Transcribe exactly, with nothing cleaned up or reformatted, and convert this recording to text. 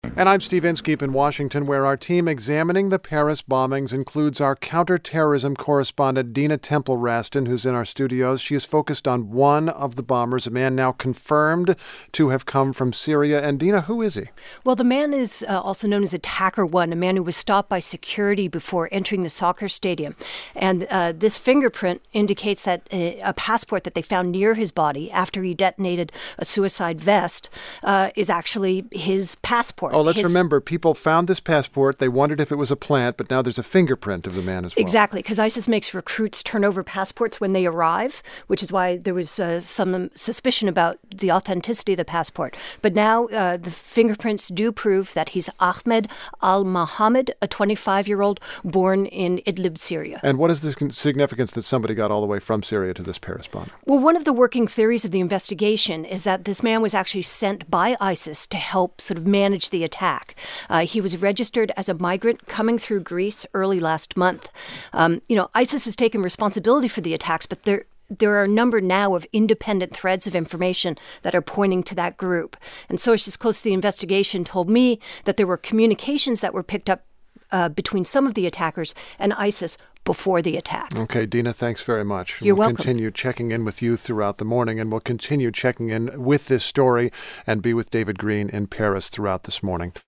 And I'm Steve Inskeep in Washington, where our team examining the Paris bombings includes our counterterrorism correspondent, Dina Temple-Raston, who's in our studios. She is focused on one of the bombers, a man now confirmed to have come from Syria. And Dina, who is he? Well, the man is uh, also known as Attacker One, a man who was stopped by security before entering the soccer stadium. And uh, this fingerprint indicates that a, a passport that they found near his body after he detonated a suicide vest uh, is actually his passport. Oh, let's his, remember, people found this passport. They wondered if it was a plant, but now there's a fingerprint of the man as well. Exactly, because ISIS makes recruits turn over passports when they arrive, which is why there was uh, some suspicion about the authenticity of the passport. But now uh, the fingerprints do prove that he's Ahmed al-Mohammed, a twenty-five-year-old born in Idlib, Syria. And what is the significance that somebody got all the way from Syria to this Paris bombing? Well, one of the working theories of the investigation is that this man was actually sent by ISIS to help sort of manage the attack. Uh, he was registered as a migrant coming through Greece early last month. Um, you know, ISIS has taken responsibility for the attacks, but there There are a number now of independent threads of information that are pointing to that group. And sources close to the investigation told me that there were communications that were picked up uh, between some of the attackers and ISIS before the attack. Okay, Dina, thanks very much. You're we'll welcome. continue checking in with you throughout the morning, and we'll continue checking in with this story and be with David Green in Paris throughout this morning.